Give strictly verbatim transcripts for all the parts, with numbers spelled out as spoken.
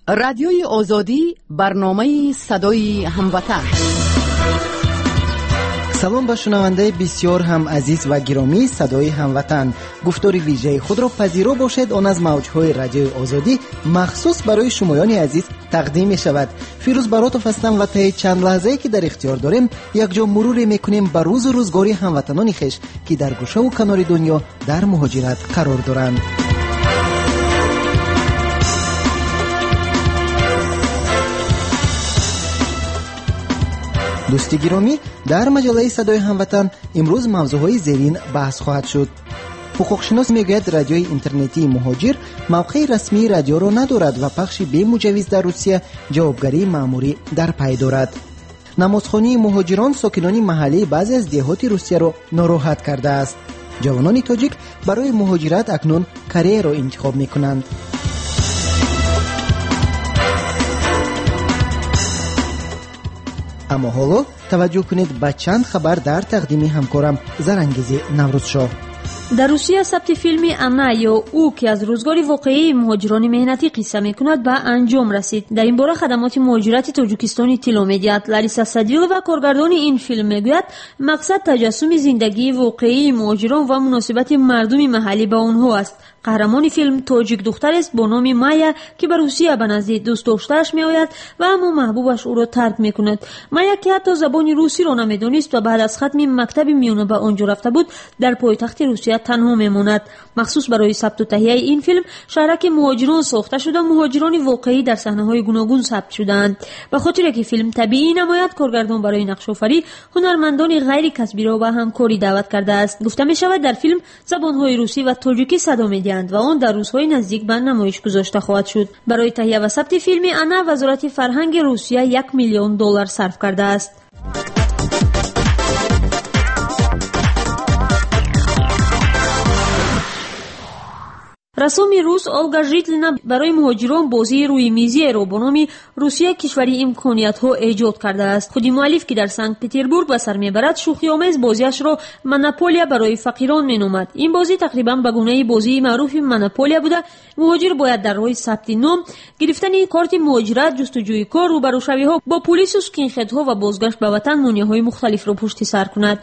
رادیوی آزادی، برنامه صدای هموطن. سلام به شنونده بسیار هم عزیز و گرامی صدای هموطن. گفتار ویژه خود را پذیرا باشد، آن از موجهای رادیوی آزادی مخصوص برای شمایان عزیز تقدیم می شود. فیروز براتوف هستم و طی چند لحظه‌ای که در اختیار داریم یک جا مرور میکنیم بر روز و روزگاری هموطنان خویش که در گوشه و کنار دنیا در مهاجرت قرار دارند. دوستی گرامی، در مجله صدای هموطن امروز موضوعهای زیرین بحث خواهد شد. حقوقشناس میگوید رادیوی اینترنتی مهاجر موقع رسمی رادیو را ندارد و پخش بی مجوز در روسیه جوابگری مأموری در پی دارد. نمازخانه مهاجران ساکنان محلی بعضی از دهات روسیه را ناراحت کرده است. جوانان تاجیک برای مهاجرت اکنون کره را انتخاب میکنند. اما حالا توجه کنید به چند خبر در تقدیم همکارم زرانگیز نوروزشاه. در روسیه ثبت فیلمی انا یا او که از روزگار واقعی مهاجران مهنتی قصه میکند به انجام رسید. در این باره خدمات مهاجرت تاجیکستان اطلاع میدهد. لاریسا سادیل و کارگردان این فیلم میگوید مقصد تجسم زندگی واقعی مهاجران و مناسبت مردم محلی با آنها است. قهرمان فیلم تاجیک دختر است با نام مایا که به روسیه به نزد دوست داشته‌اش میآید و اما محبوبش او را ترک میکند. مایا که حتی زبان روسی را نمیدانست و بعد از ختم مکتب میانه به آنجا رفته بود در پایتخت روسیه تنها میماند. مخصوص برای ثبت و تهیه این فیلم شهرک مهاجران ساخته شده و مهاجران واقعی در صحنه‌های گوناگون ثبت شدند. به خاطر که فیلم طبیعی نماید، کارگردان برای نقش آفری هنرمندان غیر کسبی را به همکاری دعوت کرده است. گفته می شود در فیلم زبان‌های روسی و تاجیکی صدا می‌دهند و آن در روزهای نزدیک به نمایش گذاشته خواهد شد. برای تهیه و ثبت فیلمی انا وزارت فرهنگ روسیه یک میلیون دلار صرف کرده است. رسام روس اولگا ژیتلینا برای مهاجران بازی روی میزی را با نام روسیه کشوری امکانیت‌ها ایجاد کرده است. خود مؤلف که در سنت پترزبورگ به سر میبرد شوخی‌آمیز بازیش را مونوپولیا برای فقیران مینامد. این بازی تقریبا به گونه بازی معروف مونوپولیا بوده. مهاجر باید در راه ثبت نام، گرفتن کارت مهاجرت، جستجوی کار، روبروشوی‌ها با پلیس و اسکین‌هدها و بازگشت به وطن مانع‌های مختلف را پشت سر کند.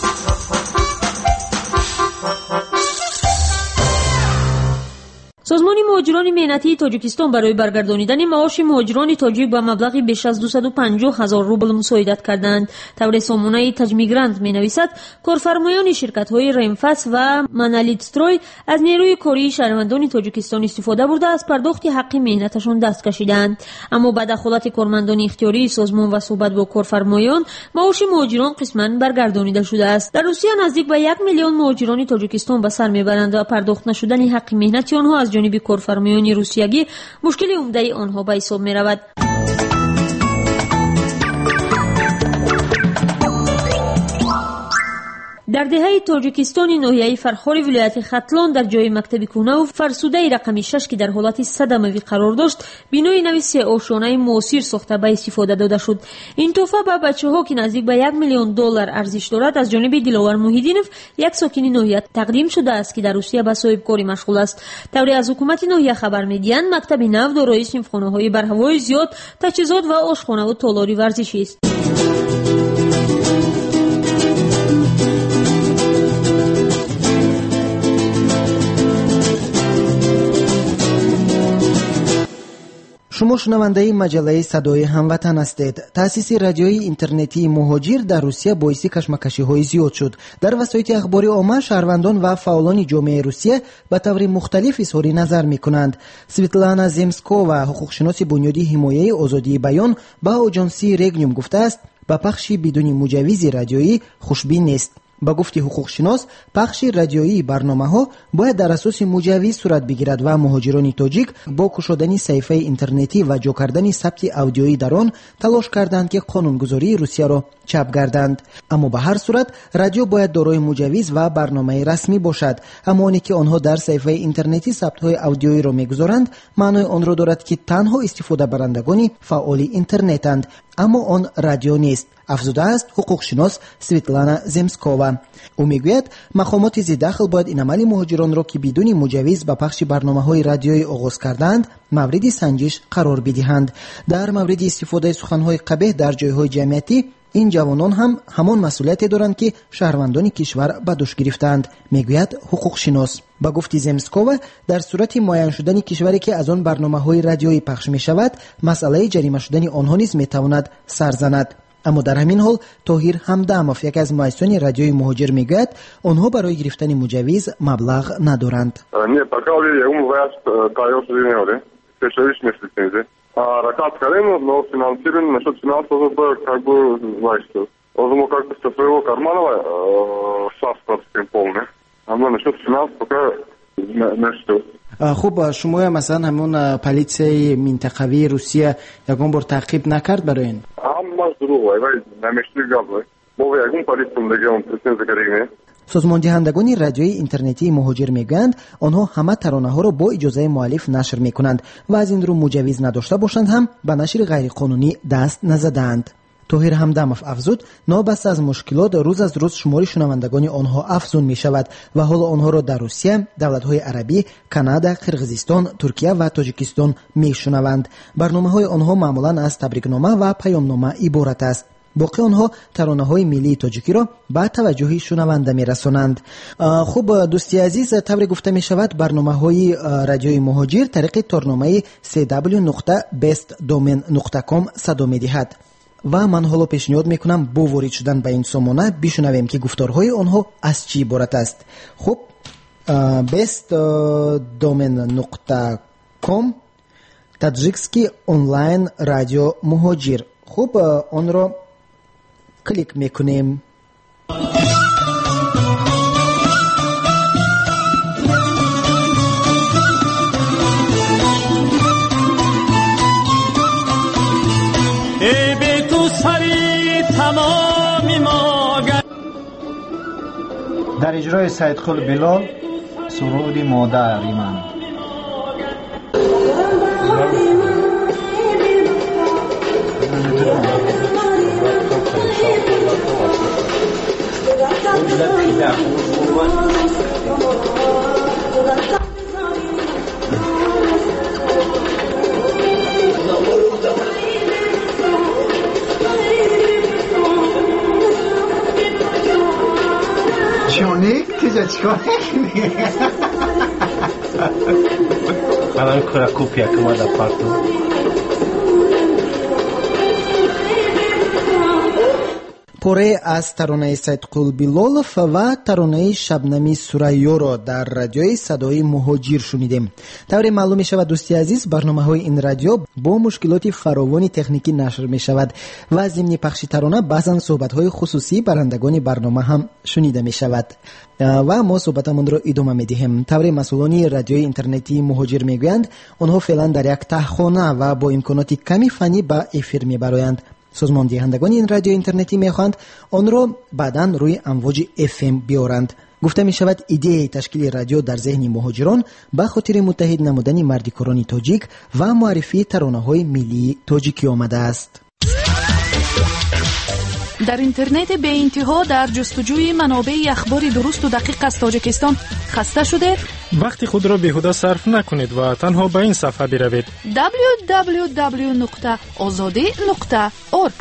سازمان مهاجران مهنتی تاجیکستان برای برگردانیدن معاش مهاجران تاجیک به مبلغ بیش از دویست و پنجاه هزار روبل مساعدت کردند. طور سامانه تجمیگراند می‌نویسد کارفرمایان شرکت‌های رمفس و منالیتستروی از نیروی کاری شهروندان تاجیکستان استفاده برده از پرداخت حق مهنتشان دست کشیدند. اما بعد دخالت کارمندان اختیاری سازمان و صحبت با کارفرمایان معاش مهاجران قسماً برگردانیده شده است. در روسیه نزدیک به یک میلیون مهاجران تاجیکستان به سر میبرند و پرداخت نشدن حق مهنتی آنها از جانب کارفرمایان روسیایی مشکل عمده آنها به حساب می رود. در دهه تاجیکستان ناحیه فرخار ولایت ختلان در جای مکتب کهنه و فرسوده رقم شش که در حالت صدموی قرار داشت بینای نوی سه آشیانه معاصر ساخته به استفاده داده شد. این تحفه به بچه‌ها که نزدیک به یک میلیون دلار ارزش دارد از جانب دلاور محیدینوف یک ساکن ناحیه تقدیم شده است که در روسیه به صاحبکاری مشغول است. طوری از حکومت ناحیه خبر می‌دهند مکتب نو دارای صنفخانه‌های برهوای زیاد، تجهیزات و آشخانه و تالاری ورزشی است. شما شنونده مجله صدای هموطن هستید. تأسیس رادیوی اینترنتی مهاجر در روسیه باعث کشمکشی‌های زیاد شد. در وسایل اخباری عامه شهروندان و فعالان جامعه روسیه به طور مختلف اظهار نظر می‌کنند. سویتلانا زمسکووا، حقوقشناس بنیادی حمایت آزادی بیان، به آژانسی رگنیوم گفته است با پخش بدون مجوز رادیویی خوشبین نیست. با گفت حقوقشناس پخش رادیویی برنامه‌ها باید در اساس مجوز صورت بگیرد و مهاجران تاجیک با گشودن صفحه اینترنتی و جا کردن ثبت آدیویی در آن تلاش کردند که قانونگذاری روسیه را چپ گردند. اما به هر صورت رادیو باید دارای مجوز و برنامه رسمی باشد. اما آنی که آنها در صفحه اینترنتی ثبت‌های آدیویی را می‌گذارند معنای آن را دارد که تنها استفاده برندگان فعال اینترنتند، اما آن رادیو نیست. افزوده است حقوقشناس سویتلانا زمسکووا. او میگوید مقامات ذی دخل باید این عمل مهاجران را که بدون مجوز به پخش برنامه‌های رادیویی آغاز کردند مورد سنجش قرار بدهند. در مورد استفاده سخنهای قبیح در جایهای جمعیتی این جوانان هم همان مسئولیت دارند که شهروندان کشور به دوش گرفتند، میگوید حقوق شناس. با گفت زمسکووا در صورت معین شدن کشوری که از آن برنامه‌های رادیویی پخش می‌شود، مسئله جریمه شدن آنها نیز می‌تواند سر زند. اما در همین حال طاهر همدمов یکی از مؤسسان رادیوی مهاجر میگوید آنها برای گرفتن مجوز مبلغ ندارند. Не, пока ему власть даёт линии, специалистные лицензии. А ракат Карину, но финансирование насчет финансового как бы властью. Он как-то со своего кармана состав полный. А мы насчет финансов пока не что. خب شما مثلا همون پلیسی منطقوی روسیه یکم بار تعقیب نکرد برای این؟ همه دروغ وای وای نمیشتی گفت. ما یکم پلیسون دیگه اون پلیس کردیم. سازمان دهندگان رادیوی اینترنتی مهاجر میگویند آنها همه ترانه‌ها را با اجازه مؤلف نشر میکنند و از این رو مجوز نداشته باشند هم به نشر غیرقانونی دست نزدند. طاهر همدمов افزود نابسته از مشکلات روز از روز شمار شنوندگان آنها افزون می شود و حال آنها را در روسیه، دولت‌های عربی، کانادا، قرقیزستان، ترکیه و تاجیکستان می شنوند. برنامه‌های آنها معمولاً از تبریکنامه و پیامنامه عبارت است. باقی آنها ترانه‌های ملی تاجیکی را به توجه شنونده می‌رسانند. خوب دوستی عزیز، طوری گفته می شود برنامه‌های رادیوی مهاجر طریق تورنامه سی دبلیو نقطه بیست دومین نقطه کام صدا می‌دهد. و من حالا پیشنهاد میکنم با وارد شدن به این سامانه بشنویم که گفتارهای آنها از چی عبارت است. خب بیست دومین نقطه کام تاجیکسکی آنلاین رادیو مهاجر. خب آن را کلیک میکنیم. در اجرای سیدقل بلال سرود مادری من. چونی؟ تیجا چیکار میکنی؟ الان کورا کوپیا که ما در پارتو پاره از ترانه سیدقل بلالов و ترانه شبنمی سریا را در رادیوی صدای مهاجر شنیدیم. طوری معلوم می شود دوستی عزیز برنامه های این رادیو با مشکلات فراوانی تکنیکی نشر می شود و ضمن پخش ترانه بعضا صحبت های خصوصی برندگان برنامه هم شنیده می شود و ما صحبتمون را ادامه می دهیم. طوری مسئولان رادیوی اینترنتی مهاجر می گویند آنها فعلا در یک تهخانه و با امکانات کمی فنی به افیر می برآیند. سازمان دهندگان این رادیو اینترنتی میخواند آن را بعداً روی امواج اف ام بیارند. گفته می شود ایده تشکیل رادیو در ذهن مهاجران به خاطر متحد نمودن مردکاران تاجیک و معرفی ترانه‌های ملی تاجیکی آمده است. در اینترنت به انتها در جستجوی منابع اخبار درست و دقیق از تاجیکستان خسته شده؟ وقتی خود را بیهوده صرف نکنید و تنها به این صفحه بروید دبلیو دبلیو دبلیو نقطه آزادی نقطه اورگ.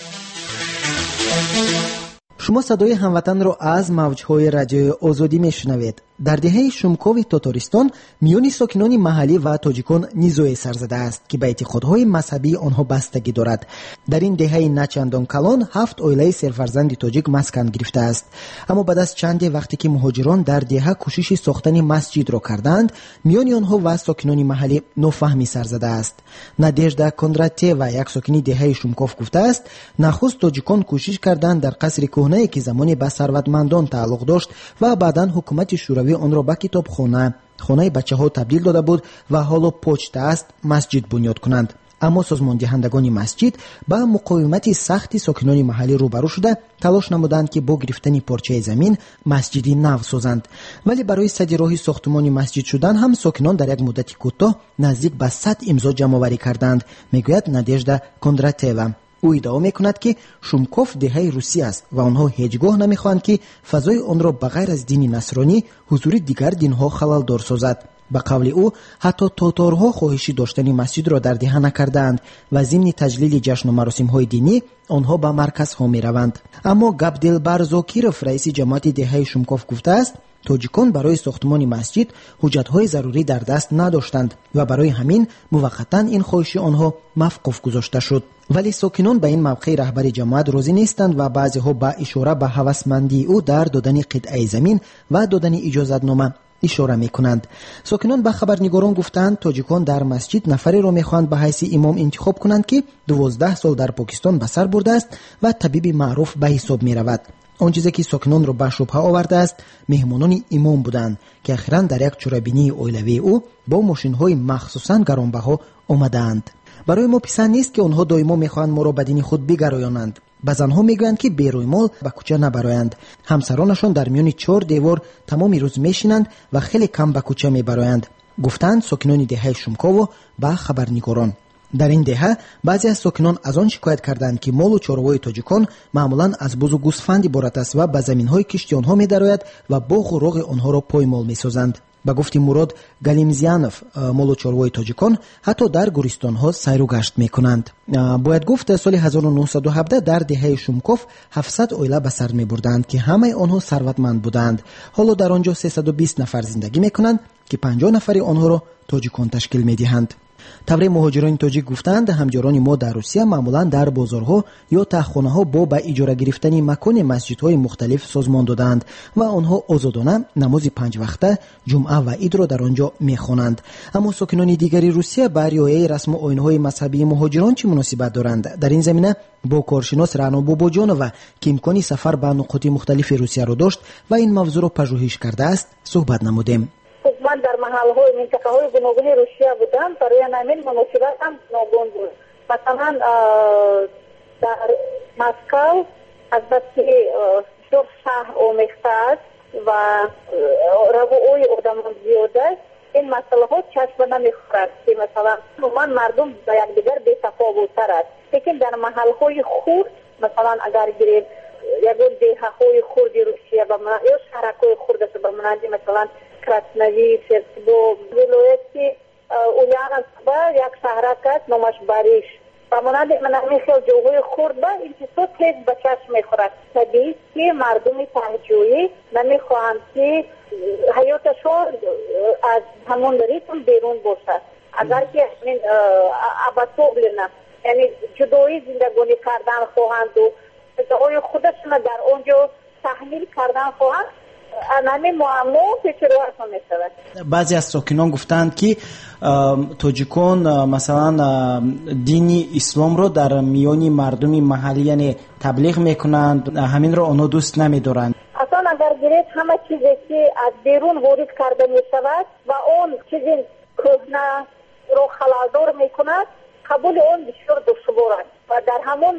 شما صدای هموطن را از موجهای رادیوی آزادی میشنوید. در دهه شمکوی تاتارستان میان ساکنان محلی و تاجیکان نیزوی سر زده است که به اعتقادهای مذهبی آنها بستگی دارد. در این دهه نچندان کلان هفت عائله سرفرزند تاجیک مسکن گرفته است. اما بعد از چند وقتی که مهاجران در دهه کوشش ساختن مسجد را کردند، میان آنها و ساکنان محلی نوفهمی سر زده است. نادژدا کوندراتیوا یک ساکن دهه شمکوف گفته است نخست تاجیکان کوشش کردند در قصر کهنه که زمانی به ثروتمندان تعلق داشت و بعداً حکومت شوروی آن را به کتابخانه، خانه بچه‌ها تبدیل داده بود و حالا پشت است مسجد بنیاد کنند. اما سازمان دهندگان مسجد با مقاومت سخت ساکنان محلی روبرو شده تلاش نمودند که با گرفتن پارچه زمین مسجدی نو سازند. ولی برای سد راه ساختمان مسجد شدن هم ساکنان در یک مدت کوتاه نزدیک به صد امضا جمع آوری کردند، میگوید نادژدا کوندراتیوا. او ادعا میکند که شمکوف دهه روسی است و آنها هیچگاه نمیخواهند که فضای آن را بغیر از دین نصرانی حضور دیگر دینها خلل دار سازد. به قول او حتی تاتارها خواهشی داشتن مسجد را در دهه نکردند و ضمن تجلیل جشن و مراسم‌های دینی آنها به مرکزها می‌روند. اما گابدلبر زاکیرов رئیس جماعت دهه شومکوف گفته است توجیکان برای ساختمان مسجد حجت‌های ضروری در دست نداشتند و برای همین موقتاً این خواهش آنها موقوف گذاشته شد. ولی ساکنان به این موقع رهبر جماعت راضی نیستند و بعضی‌ها با اشاره به هوسمندی او در دادن قطعه زمین و دادن اجازتنامه اشاره میکنند. ساکنان به خبرنگاران گفتند تاجیکان در مسجد نفری را میخواهند به حیث امام انتخاب کنند که دوازده سال در پاکستان به سر برده است و طبیب معروف به حساب میرود. آن چیزی که ساکنان را به شبهه آورده است مهمانان امام بودند که اخیراً در یک چرابینی اویلوی او با ماشین‌های مخصوصاً گرانبها آمدند. برای ما پسند نیست که آنها دائما میخواهند ما را به دین خود بگرایانند. بعض آنها میگویند که بیروی مال به کوچه نبرایند. همسرانشان در میان چهار دیوار تمام روز میشینند و خیلی کم به کوچه میبرایند، گفتند ساکنان دهه شومکوف با خبرنگاران. در این دهه بعضی از ساکنان از آن شکایت کردند که مال و چاروای تاجیکان معمولا از بز و گوسفند عبارت است و به زمین‌های کشتی آنها می‌دراید و باغ و راغ آنها را پایمال می‌سازند. به گفته مراد گالمزیانов مال و چاروای تاجیکان حتی در گورستان‌ها سیر و گشت می‌کنند. باید گفت سال هزار و نهصد و هفده در دهه شومکوف هفتصد اویله به سر می‌بردند که همه آنها ثروتمند بودند. حالا در آنجا سیصد و بیست نفر زندگی می‌کنند که پنجاه نفر آنها را تاجیکان تشکیل می‌دهند. طبری مهاجران تاجیک گفتند همجاران ما در روسیه معمولا در بازارها یا تخخانه‌ها با به اجاره گرفتن مکان مسجدهای مختلف سازمان دادند و آنها آزادانه نماز پنج وقته جمعه و عید را در آنجا می‌خوانند. اما ساکنان دیگری روسیه بر رعایت رسم و آیین‌های مذهبی مهاجران چه مناسبت دارند؟ در این زمینه با کارشناس رعنا باباجانова که امکان سفر به نقاط مختلف روسیه را داشت و این موضوع را پژوهش کرده است صحبت نمودیم. من در محل‌های منطقه‌های گوناگون روسیه بودم، برای همین مناسبت هم گوناگون بود. مثلا در مسکو از بس شور شهر آمیخته است و روای آدمان زیاد است، این مسئله ها چشم نمیخورد که مثلا من مردم به یکدیگر بی‌تفاوت‌تر است. لیکن در محل‌های خرد مثلا اگر گیریم یگون دهه‌های خرد روسیه و یا شهرک‌های خردش به مانند مثلا کراسنوی، سرسبو، ولایتی اولیانسک با یک شهرک است نامش باریش و مانند منامی خیلی جوهای خورد با این چیزا تیز به چشم میخورد. طبیعی که مردم تهجویی نمیخواهند که حیاتشون از همون ریتم بیرون باشد. اگر که ابطول نه یعنی جدایی زندگانی کردن خواهند و ادعای خودشون در اونجا تحمیل کردن خواهند، همین معما پیچیده‌تر می‌شود. بعضی از ساکنان گفتند که تاجیکان مثلا دین اسلام رو در میان مردم محلی یعنی تبلیغ میکنند، همین رو آنها دوست نمی‌دارند. اصلا اگر گیرید همه چیزی که از بیرون وارد کرده می‌شود و اون چیزی کهنه رو خلالدار می‌کند، قبول اون بسیار دشوار است و در همون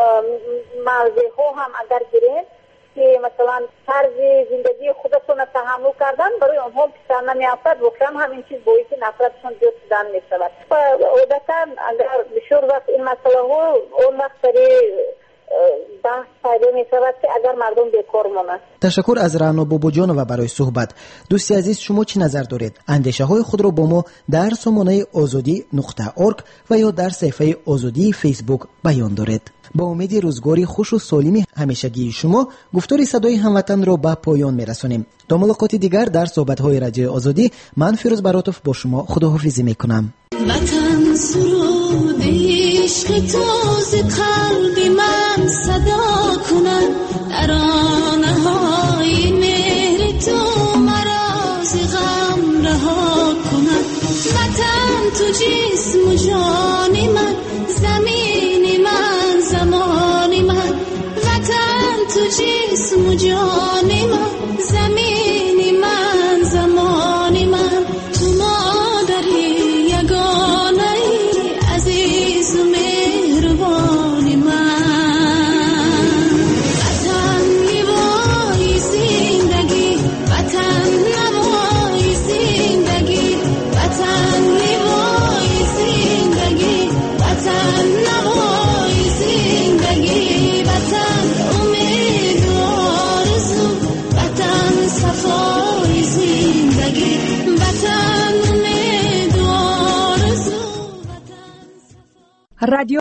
موضوع هم اگر گیرید که مثلا طرز زندگی خودشون تحمل کردن برای آنها پیشرفت نمی‌یابد، واقعا همین چیز باعث نفرتشون زیاد شدن می‌شود و عادتاً اگر بسیار وقت این مسئله ها اون وقت برای بحث پیدا می‌شود که اگر مردم بیکار مانند. تشکر از رعنا باباجانova برای صحبت. دوستی عزیز شما چی نظر دارید؟ اندیشه های خود را با ما در سامانه آزادی نقطه اورگ و یا در صفحه آزادی فیسبوک بیان دارید. با امید روزگاری خوش و سالم همیشگی شما گفتار صدای هموطن را به پایان میرسانیم. تا ملاقات دیگر در صحبت‌های رادیو آزادی، من فیروز براتوف با شما خداحافظی میکنم. وطن سرود عشق تازه قلبی من صدا کند، ترانه‌های مهر تو مرا ز غم رها کند. وطن تو جسم و جان من، زمین من زمان من. وطن تو جسم و جان من، زمین من زمان من. تو مادری یگانه عزیز و مهربان من. وطن لیوای زندگی، وطن نوای زندگی. وطن لیوای زندگی، وطن نوای زندگی. وطن امید و آرزو رادیو